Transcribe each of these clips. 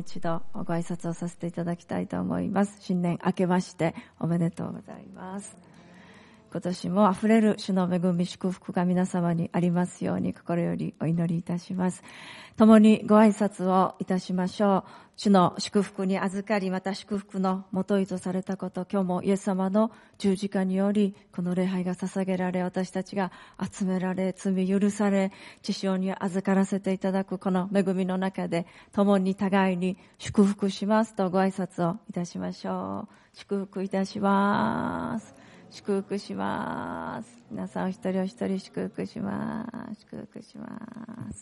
一度ご挨拶をさせていただきたいと思います。新年明けましておめでとうございます。今年もあふれる主の恵み祝福が皆様にありますように心よりお祈りいたします。共にご挨拶をいたしましょう。主の祝福に預かり、また祝福のもといとされたこと、今日もイエス様の十字架によりこの礼拝が捧げられ、私たちが集められ、罪許され、血潮に預からせていただくこの恵みの中で、共に互いに祝福しますとご挨拶をいたしましょう。祝福いたします。祝福します。皆さんお一人お一人祝福します。祝福します。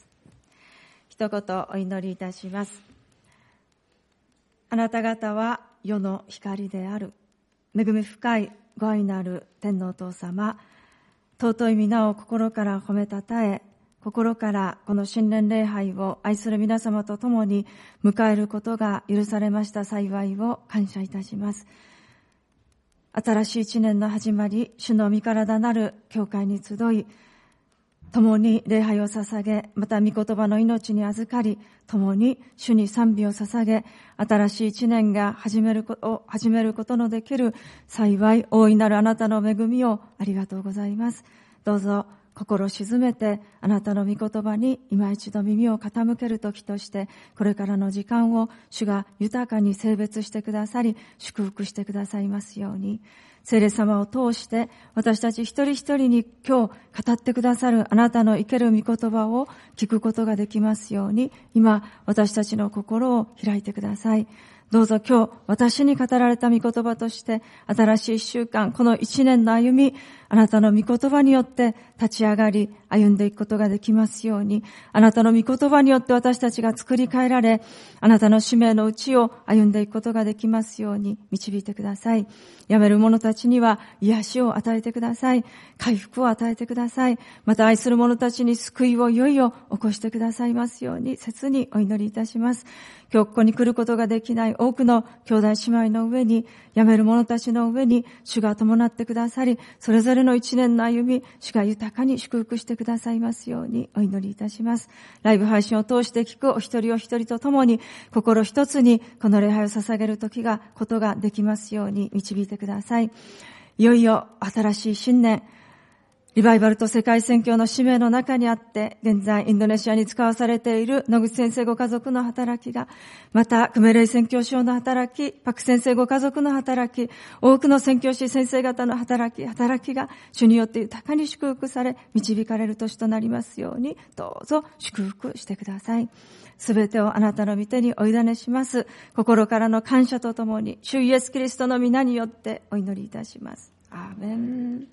一言お祈りいたします。あなた方は世の光である。恵み深いご愛なる天のお父様、尊い皆を心から褒めたたえ、心からこの新年礼拝を愛する皆様と共に迎えることが許されました幸いを感謝いたします。新しい一年の始まり、主の御体なる教会に集い、共に礼拝を捧げ、また御言葉の命に預かり、共に主に賛美を捧げ、新しい一年が始めることのできる幸い、大いなるあなたの恵みをありがとうございます。どうぞ心静めて、あなたの御言葉に今一度耳を傾ける時として、これからの時間を主が豊かに聖別してくださり、祝福してくださいますように。聖霊様を通して私たち一人一人に今日語ってくださるあなたの生ける御言葉を聞くことができますように、今私たちの心を開いてください。どうぞ今日私に語られた御言葉として、新しい一週間、この一年の歩み、あなたの御言葉によって立ち上がり歩んでいくことができますように、あなたの御言葉によって私たちが作り変えられ、あなたの使命のうちを歩んでいくことができますように導いてください。やめる者たちには癒しを与えてください。回復を与えてください。また愛する者たちに救いをいよいよ起こしてくださいますように切にお祈りいたします。今日ここに来ることができない多くの兄弟姉妹の上に、やめる者たちの上に主が伴ってくださり、それぞれの一年の歩み、主が豊かに祝福してくださいますようにお祈りいたします。ライブ配信を通して聞くお一人お一人と共に、心一つにこの礼拝を捧げることができますように導いてください。いよいよ新しい新年、リバイバルと世界宣教の使命の中にあって、現在インドネシアに使わされている野口先生ご家族の働きが、またクメレイ宣教師の働き、パク先生ご家族の働き、多くの宣教師先生方の働きが主によって豊かに祝福され、導かれる年となりますように、どうぞ祝福してください。すべてをあなたの御手にお委ねします。心からの感謝とともに、主イエスキリストの皆によってお祈りいたします。アーメン。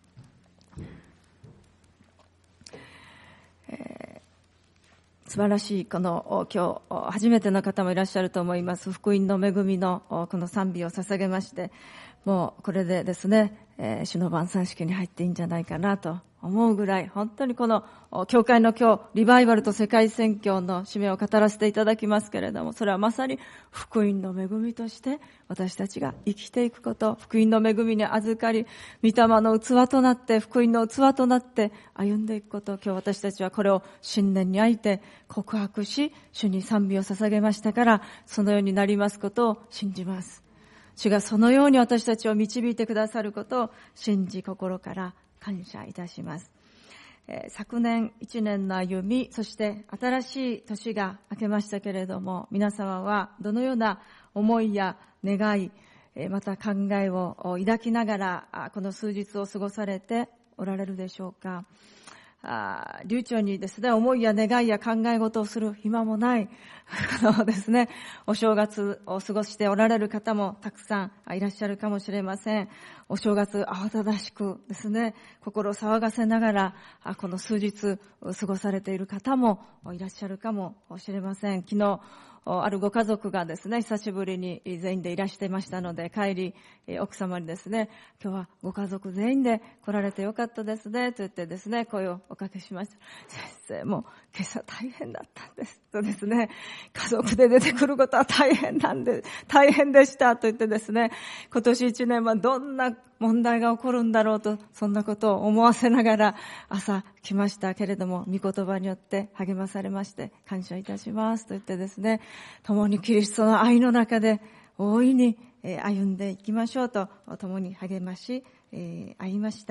素晴らしいこの今日初めての方もいらっしゃると思います。福音の恵みのこの賛美を捧げまして、もうこれでですね、主の晩餐式に入っていいんじゃないかなと思うぐらい、本当にこの教会の今日リバイバルと世界宣教の使命を語らせていただきますけれども、それはまさに福音の恵みとして私たちが生きていくこと、福音の恵みに預かり、御霊の器となって、福音の器となって歩んでいくこと、今日私たちはこれを新年にあいて告白し、主に賛美を捧げましたから、そのようになりますことを信じます。主がそのように私たちを導いてくださることを信じ、心から感謝いたします。昨年1年の歩み、そして新しい年が明けましたけれども、皆様はどのような思いや願い、また考えを抱きながらこの数日を過ごされておられるでしょうか。流暢にですね、思いや願いや考え事をする暇もないですね、お正月を過ごしておられる方もたくさんいらっしゃるかもしれません。お正月慌ただしくですね、心を騒がせながらこの数日過ごされている方もいらっしゃるかもしれません。昨日あるご家族がですね、久しぶりに全員でいらしてましたので、帰り奥様にですね、今日はご家族全員で来られてよかったですねと言ってですね、声をおかけしました。先生、もう今朝大変だったんですとですね、家族で出てくることは大変でしたと言ってですね、今年1年はどんな問題が起こるんだろうと、そんなことを思わせながら朝来ましたけれども、御言葉によって励まされまして、感謝いたしますと言ってですね、共にキリストの愛の中で大いに歩んでいきましょうと共に励まし合いました。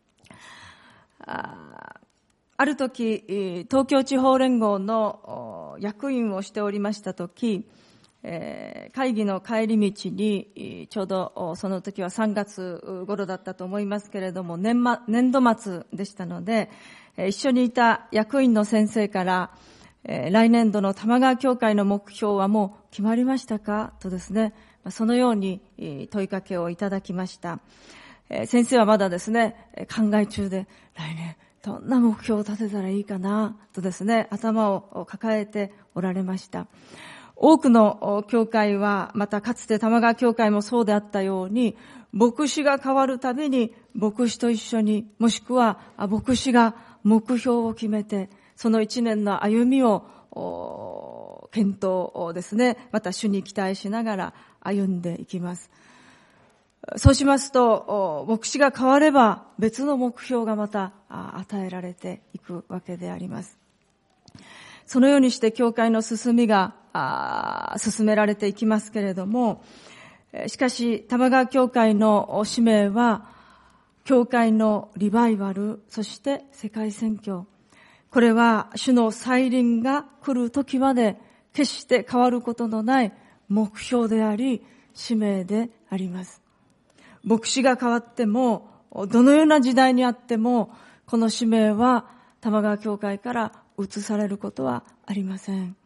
ある時、東京地方連合の役員をしておりました時、会議の帰り道に、ちょうどその時は3月頃だったと思いますけれども、年度末でしたので、一緒にいた役員の先生から、来年度の玉川教会の目標はもう決まりましたかとですね、そのように問いかけをいただきました。先生はまだですね、考え中で、来年どんな目標を立てたらいいかなとですね、頭を抱えておられました。多くの教会は、またかつて玉川教会もそうであったように、牧師が変わるたびに牧師と一緒に、もしくは牧師が目標を決めて、その一年の歩みを検討をですね、また主に期待しながら歩んでいきます。そうしますと、牧師が変われば別の目標がまた与えられていくわけであります。そのようにして教会の進みが進められていきますけれども、しかし玉川教会の使命は、教会のリバイバル、そして世界宣教。これは主の再臨が来る時まで決して変わることのない目標であり、使命であります。牧師が変わっても、どのような時代にあっても、この使命は玉川教会から移されることはありません。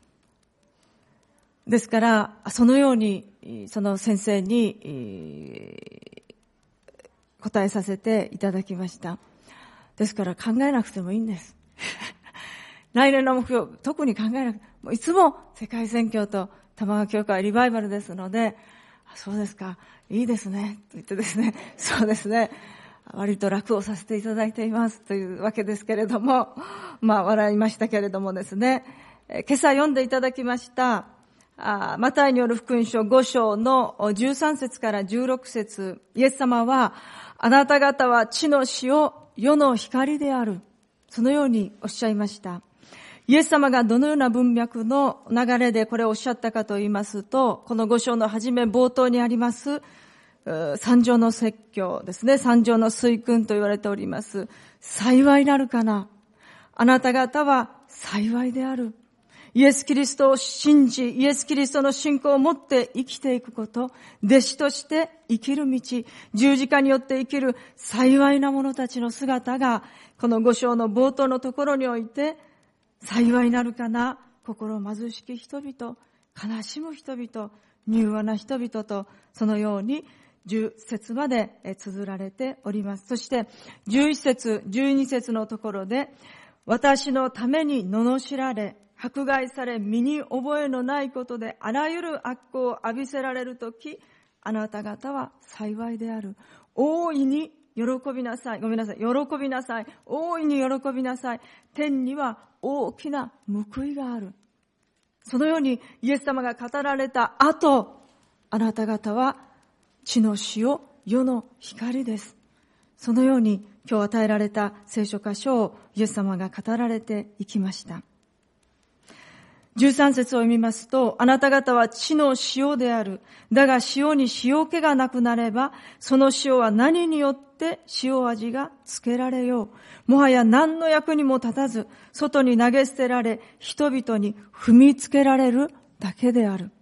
ですから、そのように、その先生に答えさせていただきました。ですから考えなくてもいいんです。来年の目標、特に考えなくても、いつも世界宣教と玉川教会リバイバルですので、そうですか、いいですね、と言ってですね、そうですね、割と楽をさせていただいていますというわけですけれども、笑いましたけれどもですね、今朝読んでいただきました、マタイによる福音書5章の13節から16節、イエス様は、あなた方は地の塩、世の光である。そのようにおっしゃいました。イエス様がどのような文脈の流れでこれをおっしゃったかと言いますと、この5章の初め冒頭にあります、三条の説教ですね。三条の水訓と言われております。幸いなるかな。あなた方は幸いである。イエス・キリストを信じ、イエス・キリストの信仰を持って生きていくこと、弟子として生きる道、十字架によって生きる幸いな者たちの姿が、この5章の冒頭のところにおいて、幸いなるかな、心貧しき人々、悲しむ人々、柔和な人々と、そのように10節まで綴られております。そして11節、12節のところで、私のために罵られ、迫害され、身に覚えのないことであらゆる悪行を浴びせられるとき、あなた方は幸いである。大いに喜びなさい。喜びなさい。大いに喜びなさい。天には大きな報いがある。そのようにイエス様が語られた後、あなた方は地の塩、世の光です。そのように今日与えられた聖書箇所をイエス様が語られていきました。13節を読みますと、あなた方は地の塩である。だが塩に塩気がなくなれば、その塩は何によって塩味がつけられよう。もはや何の役にも立たず、外に投げ捨てられ、人々に踏みつけられるだけである。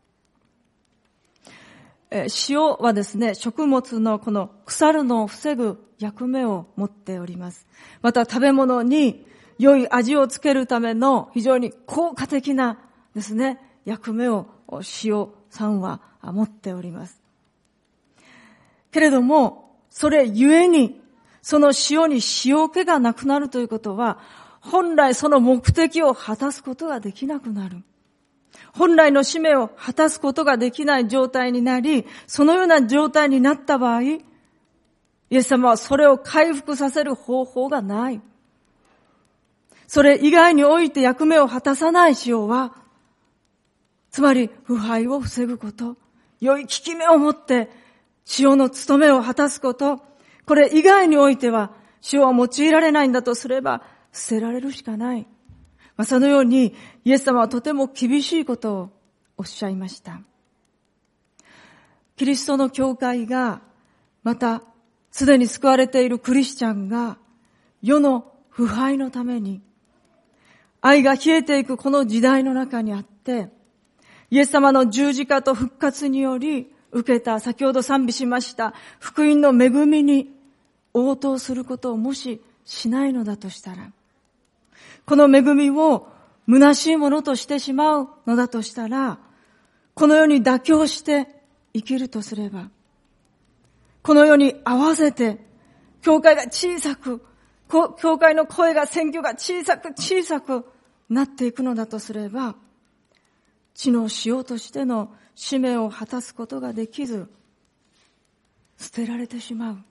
塩はですね、食物のこの腐るのを防ぐ役目を持っております。また食べ物に良い味をつけるための非常に効果的なですね、役目を塩さんは持っております。けれども、それゆえに、その塩に塩気がなくなるということは、本来その目的を果たすことができなくなる。本来の使命を果たすことができない状態になり、そのような状態になった場合、イエス様はそれを回復させる方法がない。 それ以外において役目を果たさない塩は、つまり腐敗を防ぐこと、良い効き目を持って塩の務めを果たすこと、これ以外においては塩は用いられないんだとすれば捨てられるしかない。そのようにイエス様はとても厳しいことをおっしゃいました。キリストの教会が、またすでに救われているクリスチャンが世の腐敗のために、愛が消えていくこの時代の中にあって、イエス様の十字架と復活により受けた、先ほど賛美しました福音の恵みに応答することをもししないのだとしたら、この恵みを虚しいものとしてしまうのだとしたら、この世に妥協して生きるとすれば、この世に合わせて教会が小さく、教会の声が、選挙が小さくなっていくのだとすれば、地の塩としての使命を果たすことができず、捨てられてしまう。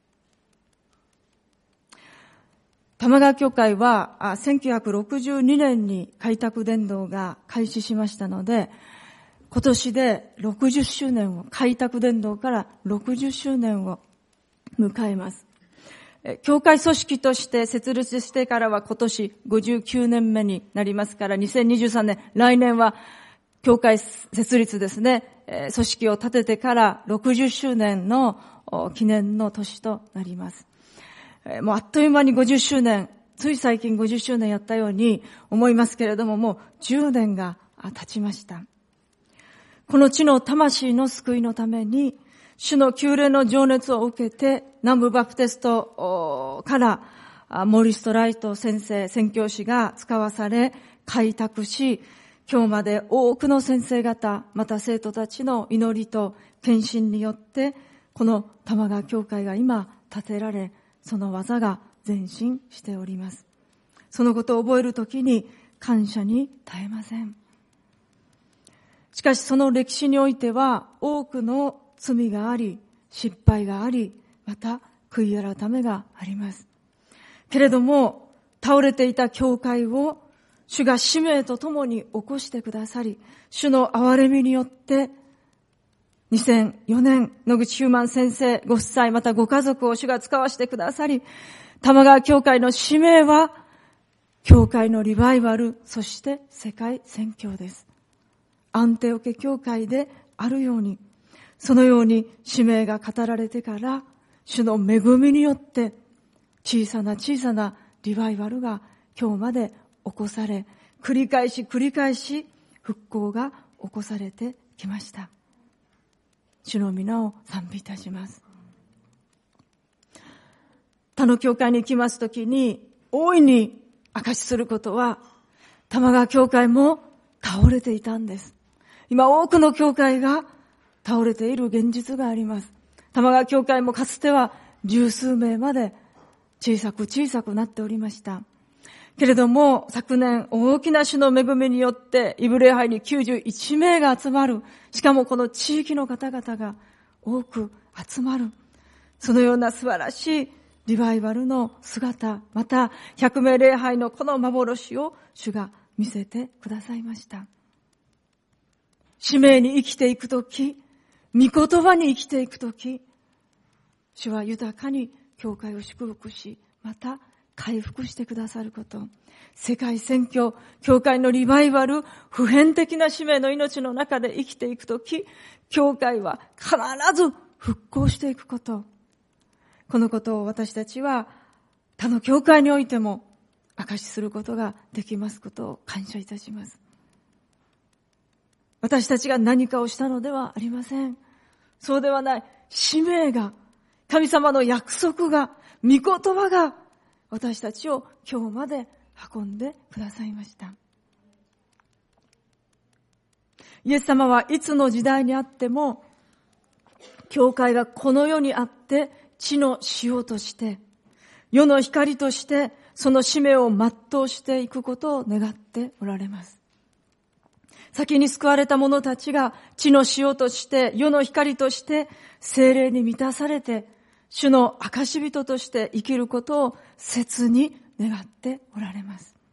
玉川教会は1962年に開拓伝道が開始しましたので、今年で60周年を、開拓伝道から60周年を迎えます。教会組織として設立してからは今年59年目になりますから、2023年、来年は教会設立ですね、組織を立ててから60周年の記念の年となります。もうあっという間に50周年、つい最近50周年やったように思いますけれども、もう10年が経ちました。この地の魂の救いのために、主の救霊の情熱を受けて、南部バプテストからモーリストライト先生、宣教師が使わされ、開拓し、今日まで多くの先生方、また生徒たちの祈りと献身によって、この玉川教会が今建てられ、その技が前進しております。そのことを覚えるときに感謝に絶えません。しかしその歴史においては多くの罪があり、失敗があり、また悔い改めがあります。けれども倒れていた教会を主が使命とともに起こしてくださり、主の憐れみによって2004年、野口ヒューマン先生ご夫妻、またご家族を主が使わせてくださり、玉川教会の使命は教会のリバイバル、そして世界宣教です。アンテオケ教会であるように、そのように使命が語られてから、主の恵みによって小さなリバイバルが今日まで起こされ、繰り返し復興が起こされてきました。主の皆を賛美いたします。他の教会に行きますときに大いに証しすることは、玉川教会も倒れていたんです。今多くの教会が倒れている現実があります。玉川教会もかつては十数名まで小さくなっておりました。けれども昨年大きな主の恵みによってイブ礼拝に91名が集まる。しかもこの地域の方々が多く集まる。そのような素晴らしいリバイバルの姿、また100名礼拝のこの幻を主が見せてくださいました。使命に生きていくとき、御言葉に生きていくとき、主は豊かに教会を祝福し、また回復してくださること。世界宣教、教会のリバイバル、普遍的な使命の命の中で生きていくとき、教会は必ず復興していくこと。このことを私たちは他の教会においても証しすることができますことを感謝いたします。私たちが何かをしたのではありません。そうではない。使命が、神様の約束が、御言葉が私たちを今日まで運んでくださいました。イエス様はいつの時代にあっても、教会がこの世にあって地の塩として、世の光としてその使命を全うしていくことを願っておられます。先に救われた者たちが地の塩として世の光として聖霊に満たされて主の証人として生きることを切に願っておられます。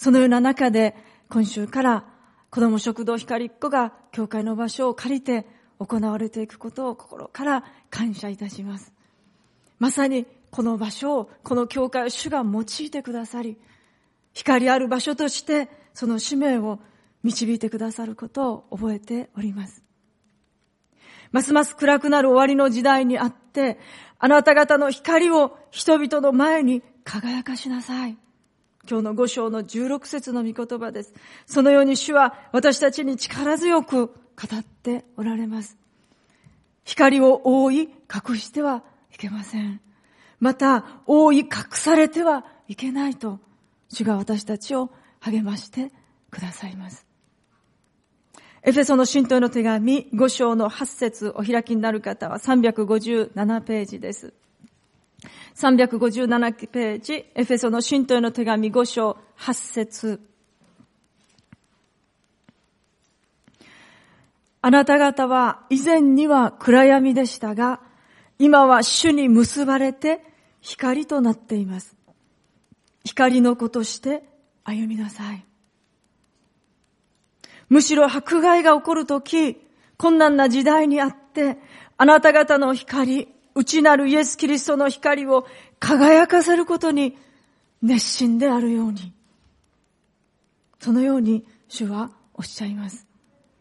そのような中で今週から子ども食堂光っ子が教会の場所を借りて行われていくことを心から感謝いたします。まさにこの場所を、この教会を主が用いてくださり、光ある場所としてその使命を導いてくださることを覚えております。ますます暗くなる終わりの時代にあって、あなた方の光を人々の前に輝かしなさい。今日の5章の16節の御言葉です。そのように主は私たちに力強く語っておられます。光を覆い隠してはいけません。また覆い隠されてはいけないと主が私たちを励ましてくださいます。エフェソの信徒への手紙5章の8節お開きになる方は357ページです。357ページ、エフェソの信徒への手紙5章8節。あなた方は以前には暗闇でしたが、今は主に結ばれて光となっています。光の子として歩みなさい。むしろ迫害が起こるとき、困難な時代にあって、あなた方の光、内なるイエス・キリストの光を輝かせることに熱心であるように。そのように主はおっしゃいます。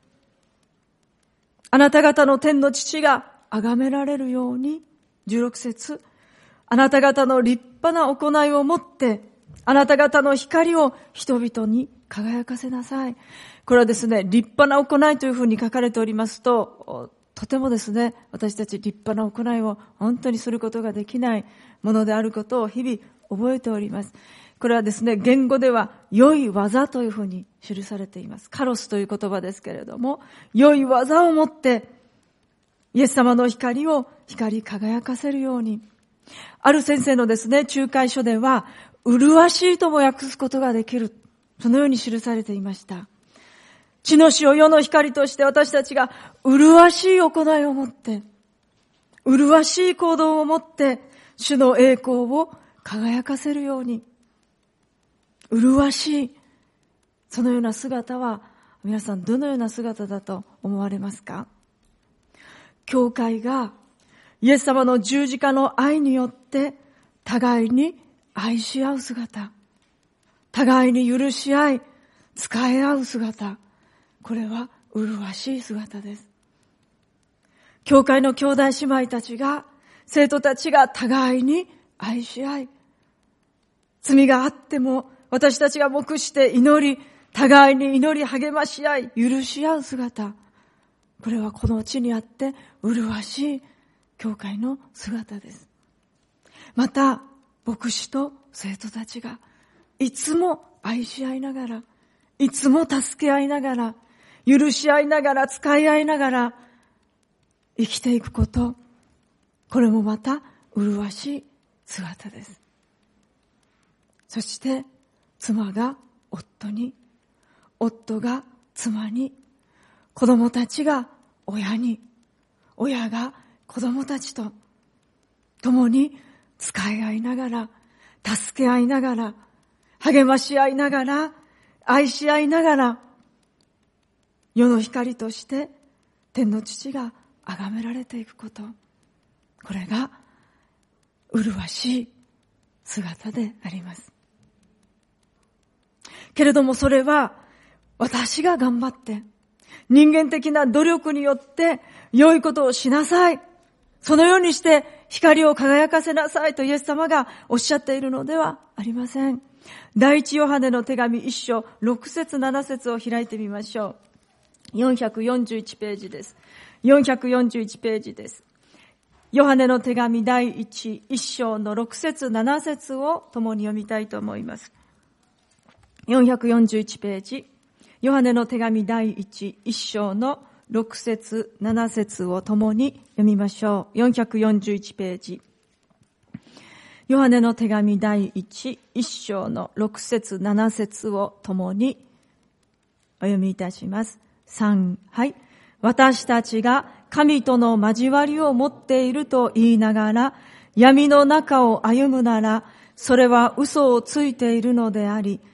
あなた方の天の父が崇められるように、16節、あなた方の立派な行いをもって、あなた方の光を人々に輝かせなさい。これはですね、立派な行いというふうに書かれておりますと、とてもですね、私たち立派な行いを本当にすることができないものであることを日々覚えております。これはですね、言語では良い技というふうに記されています。カロスという言葉ですけれども、良い技をもってイエス様の光を光り輝かせるように。ある先生のですね、仲介書では、麗しいとも訳すことができる。そのように記されていました。地の死を世の光として私たちが麗しい行いをもって、麗しい行動をもって、主の栄光を輝かせるように。麗しい。そのような姿は、皆さんどのような姿だと思われますか？教会がイエス様の十字架の愛によって互いに愛し合う姿、互いに許し合い、仕え合う姿、これは麗しい姿です。教会の兄弟姉妹たちが、生徒たちが互いに愛し合い、罪があっても私たちが黙して祈り、互いに祈り励まし合い、許し合う姿、これはこの地にあって麗しい教会の姿です。また、牧師と生徒たちがいつも愛し合いながら、いつも助け合いながら、許し合いながら、使い合いながら生きていくこと、これもまた麗しい姿です。そして妻が夫に、夫が妻に、子供たちが親に、親が子供たちと共に使い合いながら、助け合いながら、励まし合いながら、愛し合いながら、世の光として天の父が崇められていくこと、これが麗しい姿であります。けれどもそれは私が頑張って人間的な努力によって良いことをしなさい、そのようにして光を輝かせなさいとイエス様がおっしゃっているのではありません。第一ヨハネの手紙1章6節7節を開いてみましょう。441ページです。441ページです。ヨハネの手紙第1章の6節7節を共に読みたいと思います。441ページ、ヨハネの手紙第1章の6節7節を共に読みましょう。441ページ、ヨハネの手紙第1章の6節7節を共にお読みいたします。3、はい。私たちが神との交わりを持っていると言いながら闇の中を歩むなら、それは嘘をついているのであり、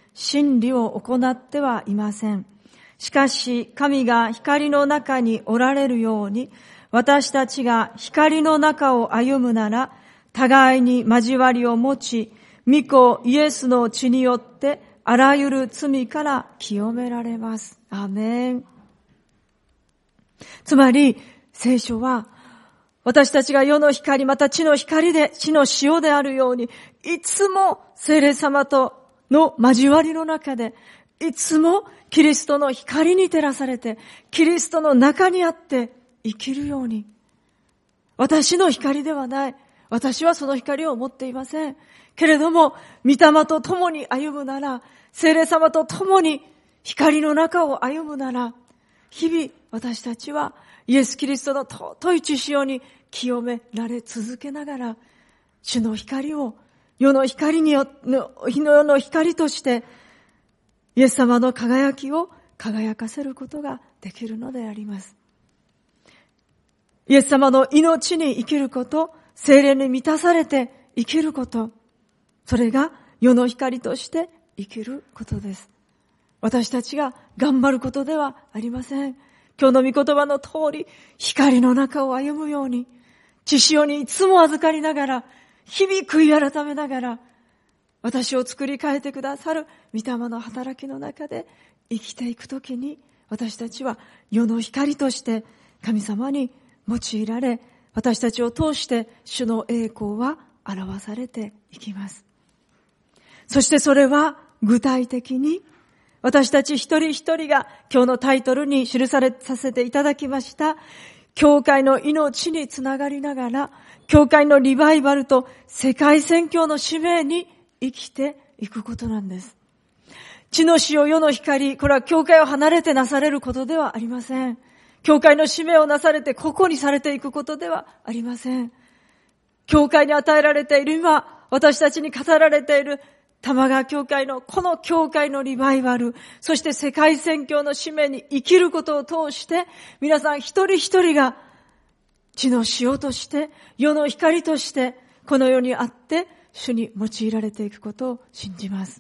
真理を行ってはいません。しかし、神が光の中におられるように、私たちが光の中を歩むなら、互いに交わりを持ち、御子イエスの血によって、あらゆる罪から清められます。アーメン。つまり、聖書は、私たちが世の光、また地の光で、地の塩であるように、いつも聖霊様との交わりの中で、いつもキリストの光に照らされて、キリストの中にあって生きるように。私の光ではない。私はその光を持っていません。けれども、御霊と共に歩むなら、聖霊様と共に光の中を歩むなら、日々私たちはイエス・キリストの尊い血潮に清められ続けながら、主の光を世の光の光として、イエス様の輝きを輝かせることができるのであります。イエス様の命に生きること、聖霊に満たされて生きること、それが世の光として生きることです。私たちが頑張ることではありません。今日の御言葉の通り、光の中を歩むように、血潮にいつも預かりながら、日々悔い改めながら、私を作り変えてくださる御霊の働きの中で生きていくときに、私たちは世の光として神様に用いられ、私たちを通して主の栄光は表されていきます。そしてそれは具体的に私たち一人一人が今日のタイトルに記させていただきました教会の命につながりながら、教会のリバイバルと世界宣教の使命に生きていくことなんです。地の塩、世の光、これは教会を離れてなされることではありません。教会の使命をなされて個々にされていくことではありません。教会に与えられている今、私たちに語られている玉川教会のこの教会のリバイバル、そして世界宣教の使命に生きることを通して、皆さん一人一人が地の塩として、世の光として、この世にあって主に用いられていくことを信じます。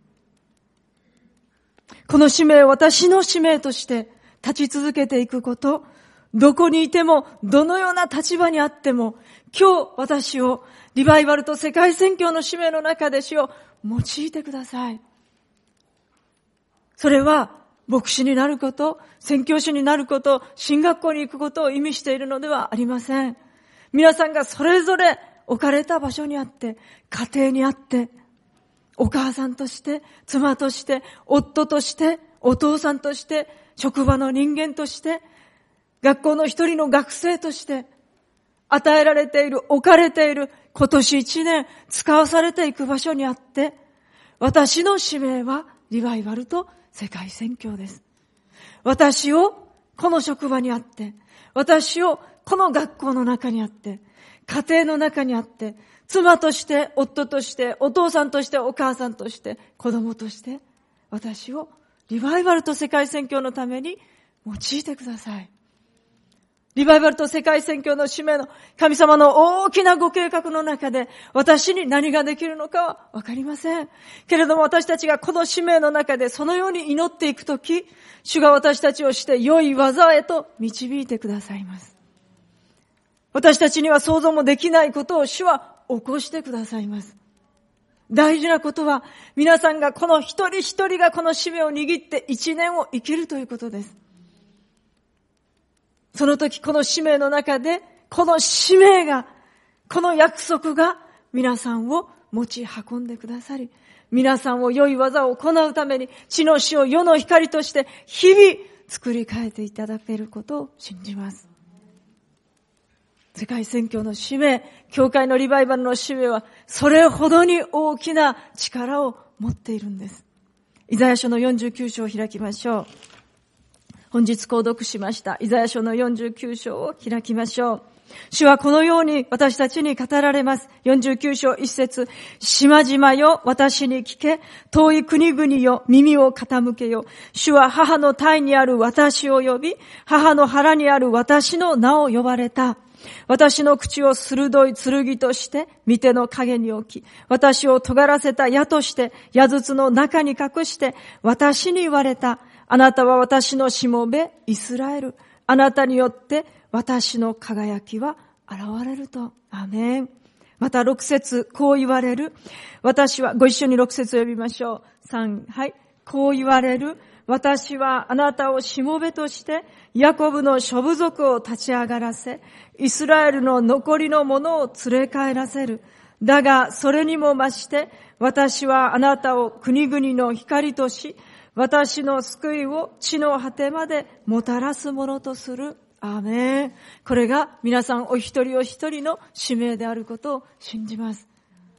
この使命を私の使命として立ち続けていくこと、どこにいても、どのような立場にあっても、今日私をリバイバルと世界宣教の使命の中で主を用いてください。それは牧師になること、宣教師になること、神学校に行くことを意味しているのではありません。皆さんがそれぞれ置かれた場所にあって、家庭にあって、お母さんとして、妻として、夫として、お父さんとして、職場の人間として、学校の一人の学生として、与えられている、置かれている、今年一年使わされていく場所にあって、私の使命はリバイバルと世界宣教です。私をこの職場にあって、私をこの学校の中にあって、家庭の中にあって、妻として、夫として、お父さんとして、お母さんとして、子供として、私をリバイバルと世界宣教のために用いてください。リバイバルと世界宣教の使命の神様の大きなご計画の中で、私に何ができるのかはわかりません。けれども私たちがこの使命の中でそのように祈っていくとき、主が私たちをして良い技へと導いてくださいます。私たちには想像もできないことを主は起こしてくださいます。大事なことは、皆さんがこの一人一人がこの使命を握って一年を生きるということです。その時この使命の中で、この使命が、この約束が皆さんを持ち運んでくださり、皆さんを良い技を行うために、地の塩、世の光として日々作り変えていただけることを信じます。世界宣教の使命、教会のリバイバルの使命は、それほどに大きな力を持っているんです。イザヤ書の49章を開きましょう。本日購読しました。イザヤ書の49章を開きましょう。主はこのように私たちに語られます。49章1節、島々よ、私に聞け。遠い国々よ、耳を傾けよ。主は母の胎にある私を呼び、母の腹にある私の名を呼ばれた。 私の口を鋭い剣として御手の影に置き、私を尖らせた矢として矢筒の中に隠して、私に言われた。あなたは私のしもべ、イスラエル。あなたによって私の輝きは現れると。アーメン。また6節、こう言われる。私は、ご一緒に6節を読みましょう。3、はい。こう言われる。私はあなたをしもべとして、ヤコブの諸部族を立ち上がらせ、イスラエルの残りのものを連れ帰らせる。だが、それにも増して、私はあなたを国々の光とし、私の救いを地の果てまでもたらすものとする。アーメン。これが皆さんお一人お一人の使命であることを信じます。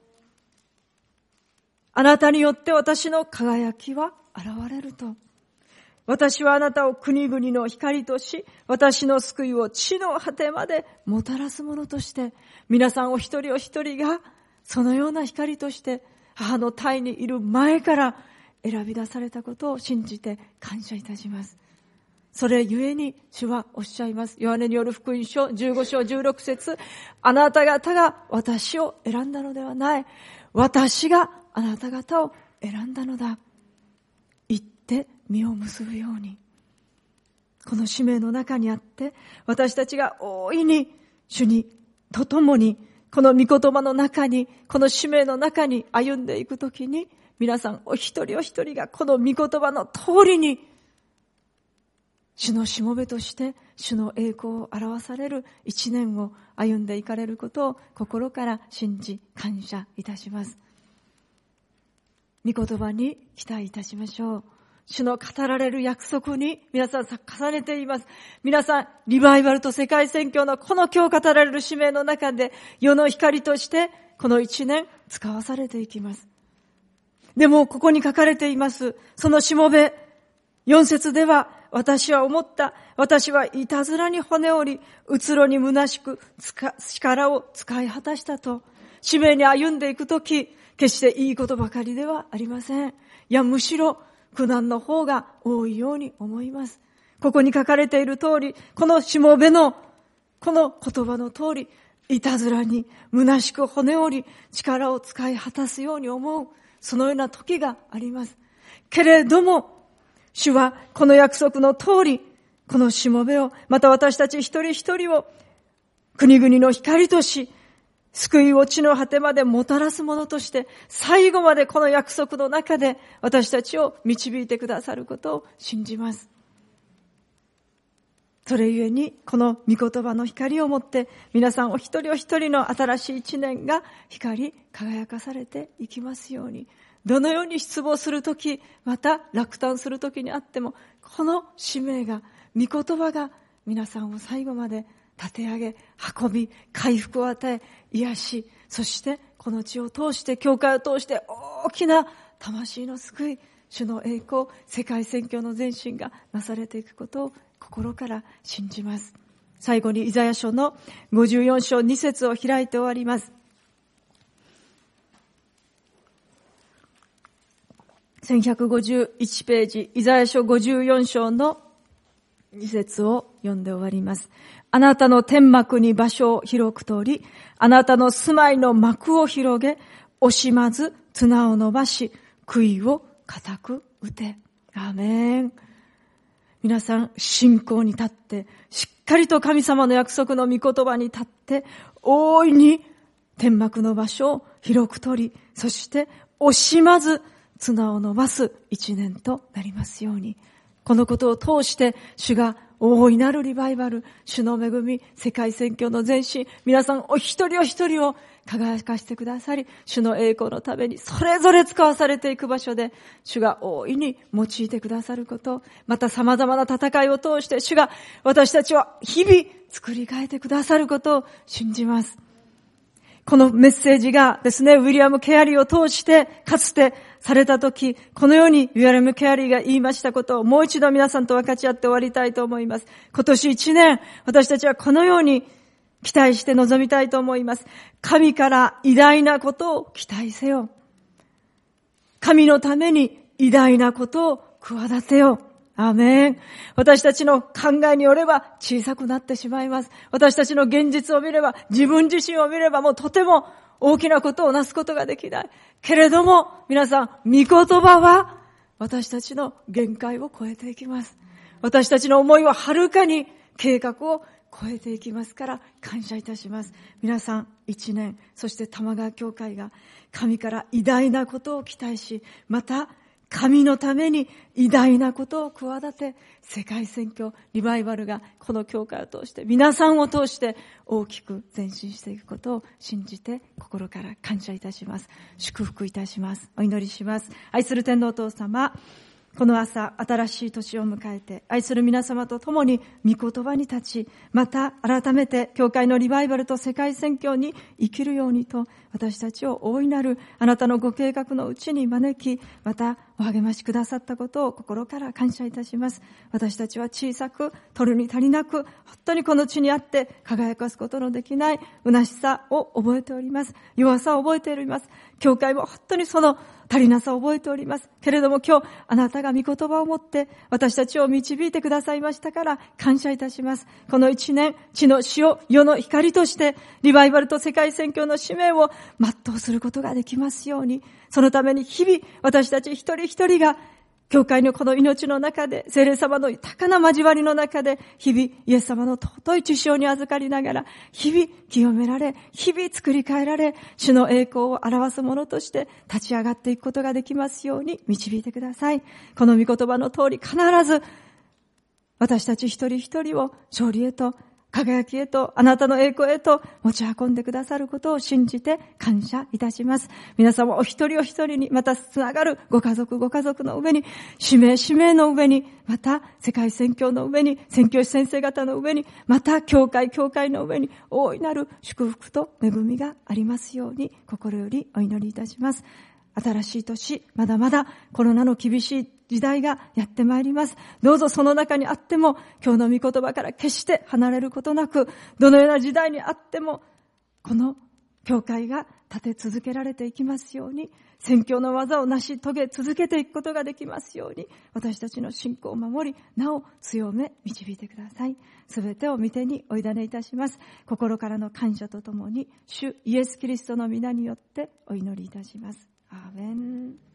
あなたによって私の輝きは現れると。私はあなたを国々の光とし、私の救いを地の果てまでもたらすものとして、皆さんお一人お一人がそのような光として母の胎にいる前から選び出されたことを信じて感謝いたします。それゆえに主はおっしゃいます。ヨハネによる福音書15章16節、あなた方が私を選んだのではない。私があなた方を選んだのだ。行って実を結ぶように。この使命の中にあって、私たちが大いに主にと共に、この御言葉の中に、この使命の中に歩んでいくときに、皆さんお一人お一人がこの御言葉の通りに、主のしもべとして主の栄光を表される一年を歩んでいかれることを心から信じ感謝いたします。御言葉に期待いたしましょう。主の語られる約束に皆さん重ねています。皆さん、リバイバルと世界宣教のこの今日語られる使命の中で世の光としてこの一年使わされていきます。でもここに書かれています。そのしもべ、4節では、私は思った。私はいたずらに骨折り、うつろに虚しく力を使い果たしたと。使命に歩んでいくとき、決していいことばかりではありません。いや、むしろ苦難の方が多いように思います。ここに書かれている通り、このしもべのこの言葉の通り、いたずらに虚しく骨折り、力を使い果たすように思う、そのような時があります。けれども、主はこの約束の通り、このしもべを、また私たち一人一人を国々の光とし、救いを地の果てまでもたらすものとして、最後までこの約束の中で私たちを導いてくださることを信じます。それゆえに、この御言葉の光をもって、皆さんお一人お一人の新しい一年が光り輝かされていきますように。どのように失望するとき、また落胆するときにあっても、この使命が、御言葉が皆さんを最後まで立て上げ、運び、回復を与え、癒し、そしてこの地を通して、教会を通して大きな魂の救い、主の栄光、世界宣教の前進がなされていくことを心から信じます。最後にイザヤ書の54章2節を開いて終わります。1151ページ、イザヤ書54章の2節を読んで終わります。あなたの天幕に場所を広く取り、あなたの住まいの幕を広げ、惜しまず綱を伸ばし、杭を固く打て。アーメン。皆さん、信仰に立って、しっかりと神様の約束の御言葉に立って、大いに天幕の場所を広く取り、そして惜しまず綱を伸ばす一年となりますように。このことを通して主が大いなるリバイバル、主の恵み、世界宣教の前進、皆さんお一人お一人を輝かしてくださり、主の栄光のためにそれぞれ使わされていく場所で主が大いに用いてくださること、また様々な戦いを通して主が私たちを日々作り変えてくださることを信じます。このメッセージがですね、ウィリアム・ケアリーを通してかつてされたとき、このようにウィリアム・ケアリーが言いましたことをもう一度皆さんと分かち合って終わりたいと思います。今年一年、私たちはこのように期待して臨みたいと思います。神から偉大なことを期待せよ。神のために偉大なことを企てよ。 アーメン。私たちの考えによれば小さくなってしまいます。私たちの現実を見れば、自分自身を見ればもうとても大きなことをなすことができない。けれども、皆さん、御言葉は私たちの限界を超えていきます。私たちの思いははるかに計画を超えていきますから感謝いたします。皆さん、一年、そして玉川教会が神から偉大なことを期待し、また神のために偉大なことを企て、世界宣教、リバイバルがこの教会を通して、皆さんを通して大きく前進していくことを信じて心から感謝いたします。祝福いたします。お祈りします。愛する天皇お父様、この朝、新しい年を迎えて、愛する皆様と共に御言葉に立ち、また改めて教会のリバイバルと世界宣教に生きるようにと、私たちを大いなるあなたのご計画のうちに招き、またお励ましくださったことを心から感謝いたします。私たちは小さく、取るに足りなく、本当にこの地にあって輝かすことのできない虚しさを覚えております。弱さを覚えております。教会も本当にその足りなさを覚えております。けれども今日、あなたが御言葉を持って私たちを導いてくださいましたから感謝いたします。この一年、地の塩、世の光としてリバイバルと世界宣教の使命を全うすることができますように、そのために日々私たち一人一人が教会のこの命の中で、聖霊様の豊かな交わりの中で、日々イエス様の尊い血潮に預かりながら、日々清められ、日々作り変えられ、主の栄光を表すものとして立ち上がっていくことができますように導いてください。この御言葉の通り必ず、私たち一人一人を勝利へと、輝きへと、あなたの栄光へと持ち運んでくださることを信じて感謝いたします。皆様お一人お一人に、またつながるご家族の上に、使命の上に、また世界宣教の上に、宣教師先生方の上に、また教会の上に大いなる祝福と恵みがありますように心よりお祈りいたします。新しい年、まだまだコロナの厳しい時代がやってまいります。どうぞその中にあっても、今日の御言葉から決して離れることなく、どのような時代にあっても、この教会が立て続けられていきますように、宣教の技を成し遂げ続けていくことができますように、私たちの信仰を守り、なお強め導いてください。すべてを御手にお委ねいたします。心からの感謝とともに、主イエスキリストの皆によってお祈りいたします。アーメン。